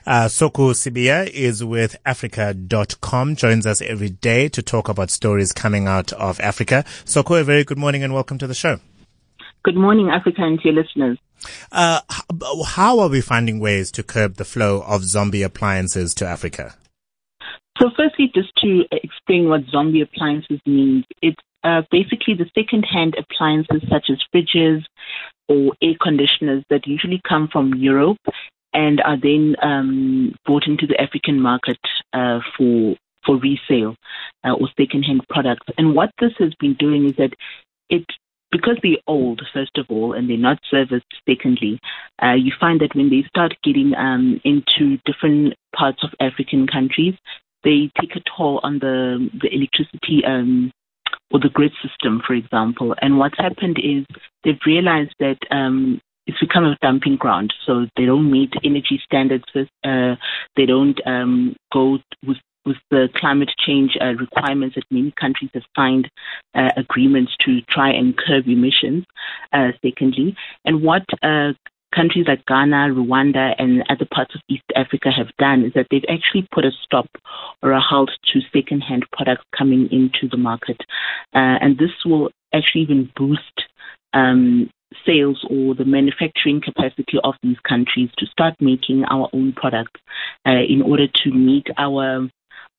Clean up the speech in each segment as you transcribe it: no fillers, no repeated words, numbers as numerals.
Soko Sibiya is with Africa.com, joins us every day to talk about stories coming out of Africa. Soko, a very good morning and welcome to the show. Good morning, Africa, and to your listeners. How are we finding ways to curb the flow of zombie appliances to Africa? So firstly, just to explain what zombie appliances means, it's basically the second-hand appliances such as fridges or air conditioners that usually come from Europe and are then brought into the African market for resale or second-hand products. And what this has been doing is that because they're old, first of all, and they're not serviced, secondly, you find that when they start getting into different parts of African countries, they take a toll on the electricity or the grid system, for example. And what's happened is they've realized that it's become a dumping ground. So they don't meet energy standards. They don't go with the climate change requirements that many countries have signed agreements to try and curb emissions, secondly. And what countries like Ghana, Rwanda, and other parts of East Africa have done is that they've actually put a stop or a halt to second-hand products coming into the market. And this will actually even boost sales or the manufacturing capacity of these countries to start making our own products in order to meet our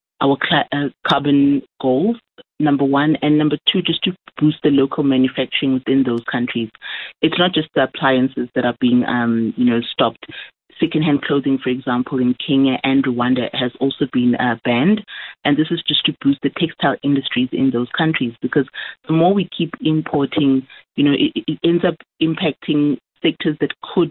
carbon goals, number one, and number two, just to boost the local manufacturing within those countries. It's not just the appliances that are being, stopped. Secondhand clothing, for example, in Kenya and Rwanda has also been banned, and this is just to boost the textile industries in those countries, because the more we keep importing, it ends up impacting sectors that could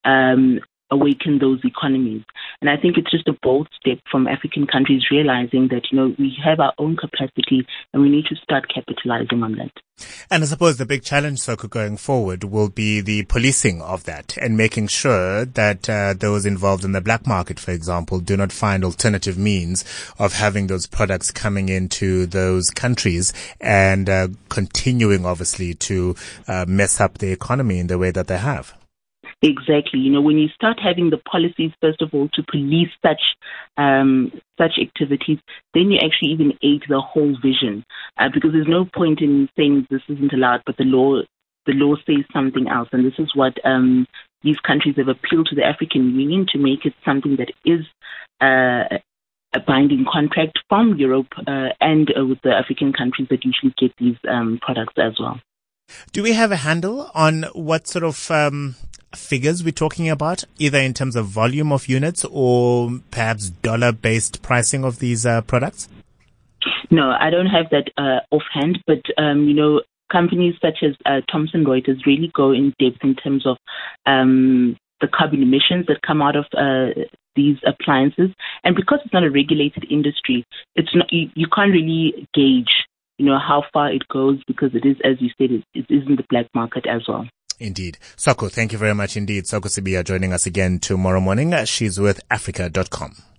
awaken those economies. And I think it's just a bold step from African countries realizing that, we have our own capacity and we need to start capitalizing on that. And I suppose the big challenge, Soko, going forward will be the policing of that and making sure that those involved in the black market, for example, do not find alternative means of having those products coming into those countries and continuing, obviously, to mess up the economy in the way that they have. Exactly. When you start having the policies, first of all, to police such activities, then you actually even aid the whole vision, because there's no point in saying this isn't allowed, but the law says something else, and this is what these countries have appealed to the African Union to make it something that is a binding contract from Europe and with the African countries that usually get these products as well. Do we have a handle on what sort of figures we're talking about, either in terms of volume of units or perhaps dollar-based pricing of these products? No, I don't have that offhand, but companies such as Thomson Reuters really go in depth in terms of the carbon emissions that come out of these appliances. And because it's not a regulated industry, it's not you can't really gauge how far it goes, because it is, as you said, it is in the black market as well. Indeed. Soko, thank you very much indeed. Soko Sibiya joining us again tomorrow morning. She's with Africa.com.